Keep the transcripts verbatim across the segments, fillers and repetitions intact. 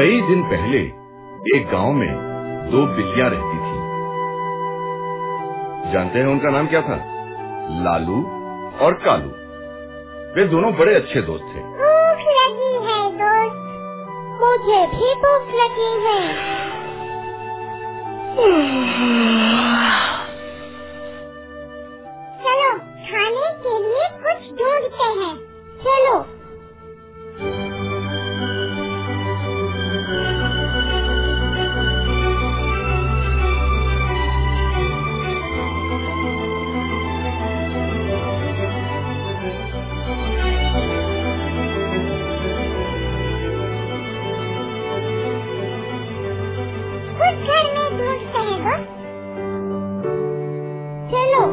कई दिन पहले एक गांव में दो बिल्लियां रहती थीं। जानते हैं उनका नाम क्या था? लालू और कालू। वे दोनों बड़े अच्छे दोस्त थे। भूख लगी है दोस्त, मुझे भी भूख लगी है। चलो खाने के लिए कुछ ढूंढते हैं। चलो। कुछ घर में ढूंढते हैं बस। चलो।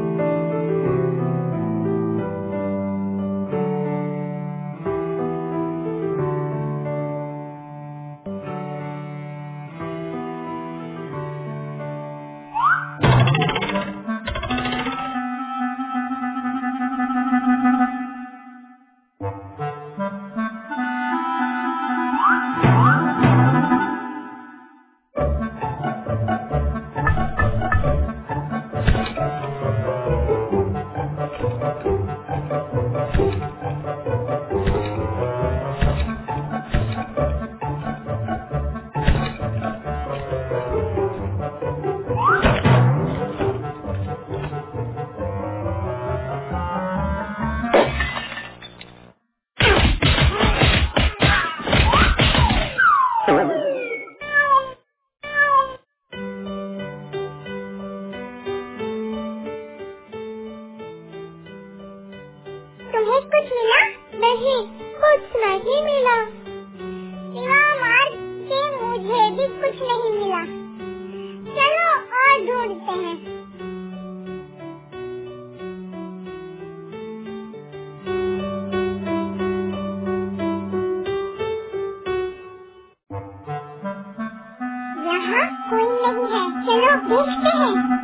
तुम्हें कुछ मिला? नहीं, कुछ नहीं मिला। सिवा मार के मुझे भी कुछ नहीं मिला। चलो और ढूंढते हैं। यहाँ कोई नहीं है। चलो देखते हैं।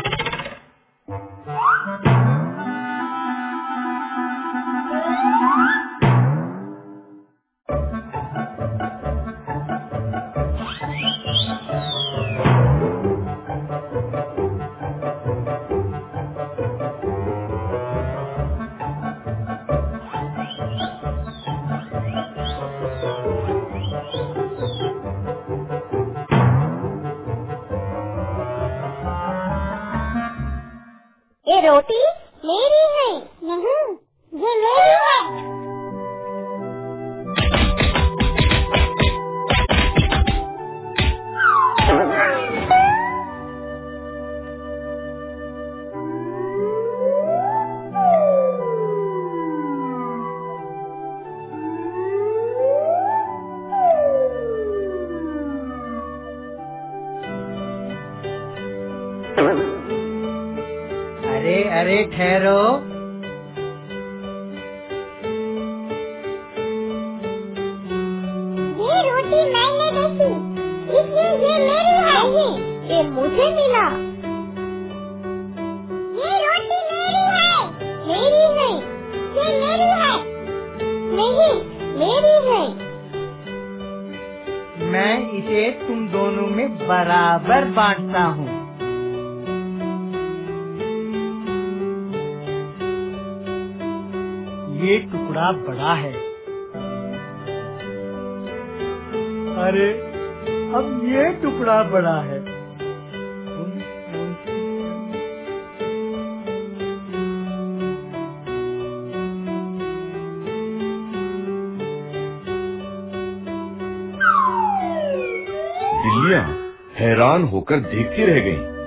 ये रोटी मेरी है। नहीं, ये मेरी है। अरे अरे ठहरो। ये रोटी मैंने देखी, इसलिए ये मेरी है। ये ये मुझे मिला। ये रोटी मेरी है। मेरी है। ये मेरी है। नहीं, मेरी है। मैं इसे तुम दोनों में बराबर बांटता हूँ। ये टुकड़ा बड़ा है। अरे अब ये टुकड़ा बड़ा है। बिल्लियां हैरान होकर देखती रह गईं।